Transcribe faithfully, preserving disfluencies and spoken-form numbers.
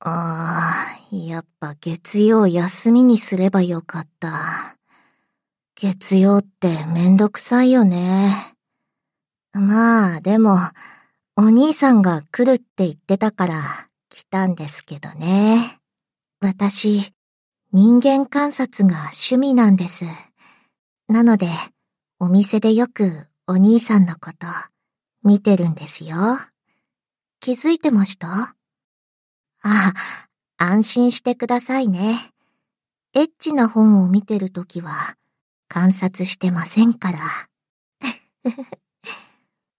ああ、やっぱ月曜休みにすればよかった。月曜ってめんどくさいよね。まあ、でも、お兄さんが来るって言ってたから来たんですけどね。私、人間観察が趣味なんです。なので、お店でよくお兄さんのこと見てるんですよ。気づいてました？あ、安心してくださいね。エッチな本を見てるときは観察してませんから。